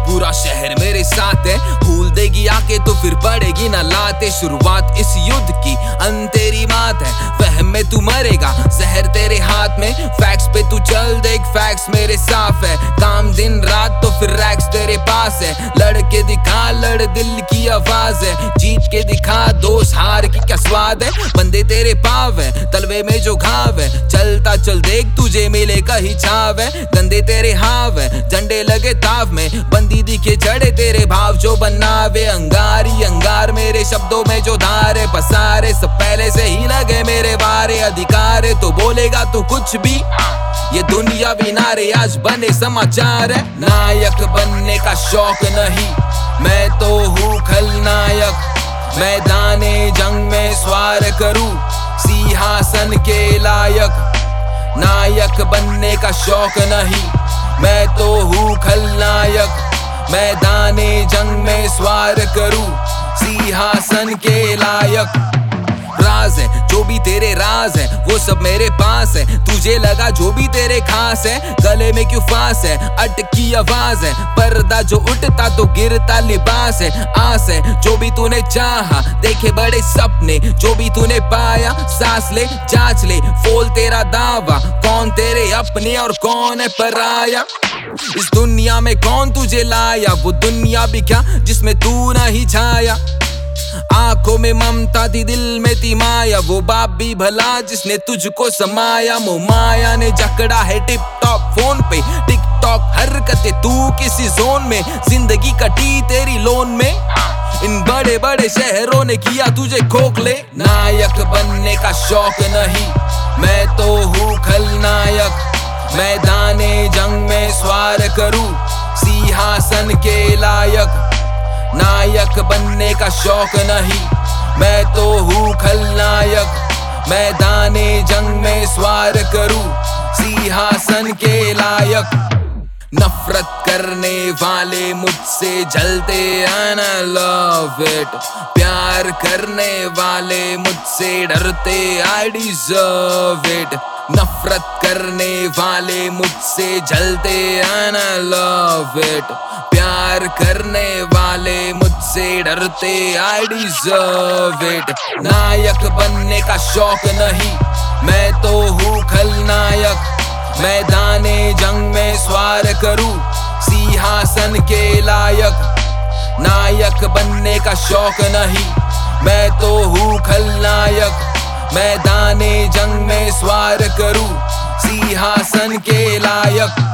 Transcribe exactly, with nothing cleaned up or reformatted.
पूरा शहर मेरे साथ है, भूल देगी आके तो फिर पड़ेगी ना लाते। शुरुआत इस युद्ध की अंत तेरी मात है, वहम में तू मरेगा जहर तेरे हाथ में। फैक्ट्स पे तू चल देख, फैक्ट्स मेरे साफ है, काम दिन रात तो फिर रैक्स तेरे पास है। लड़के दिखा लड़ दिल की आवाज है, जीत के दिखा दोस्त हार की क्या स्वाद है। बंदे तेरे पाव है, तलवे में जो घाव है, चलता चल देख तुझे मिले कहीं छाव है। गंदे तेरे हाव है, झंडे लगे ताव में, बंदी दिखे चढ़े तेरे भाव जो बनावे। अंगारी अंगार मेरे शब्दों में जो धारे पसारे, सब पहले से ही लगे मेरे बारे। अधिकार है तो बोलेगा तू कुछ भी, ये दुनिया भी नारे आज बने समाचार है। नायक बनने का शौक नहीं, मैं तो हूँ खलनायक। मैदाने जंग में स्वार करूं सिंहासन के लायक। नायक बनने का शौक नहीं, मैं तो हूँ खलनायक। मैदाने जंग में स्वार करूं सिंहासन के लायक। राज है जो भी तेरे राज है, वो सब मेरे पास है। तुझे लगा जो भी तेरे खास है, गले में क्यों फांस है, अटकी आवाज है। पर्दा जो उठता तो गिरता लिबास है। आस है जो भी तूने चाहा, देखे बड़े सपने जो भी तूने पाया। सांस ले जांच ले फोल तेरा दावा, कौन तेरे अपने और कौन है पराया। इस दुनिया में कौन तुझे लाया, वो दुनिया भी क्या जिसमें तू नहीं छाया। आंखों में ममता थी दिल में थी माया, वो बाप भी भला जिसने तुझको समाया। मोमाया ने जकड़ा है टिप टॉप फोन पे, टिक टॉक हरकतें तू किसी जोन में। जिंदगी कटी तेरी लोन में, इन बड़े बड़े शहरों ने किया तुझे खोखले। नायक बनने का शौक नहीं, मैं तो हूँ खलनायक। मैदाने जंग में स्वार करूं सिंहासन के लायक। नायक बनने का शौक नहीं, मैं तो हूँ खलनायक। मैदाने जंग में स्वार करूं सिंहासन के लायक। नफरत करने वाले मुझसे जलते and I love it। प्यार करने वाले मुझसे डरते I deserve it। नफरत करने वाले मुझसे जलते and I love it। प्यार करने वाले मुझसे डरते I deserve it। नायक बनने का शौक नहीं, मैं तो हूँ खलनायक। मैदाने जंग में स्वार करूं सिंहासन के लायक। नायक बनने का शौक नहीं, मैं तो हूँ खलनायक। मैदाने जंग में स्वार करूं सिंहासन के लायक।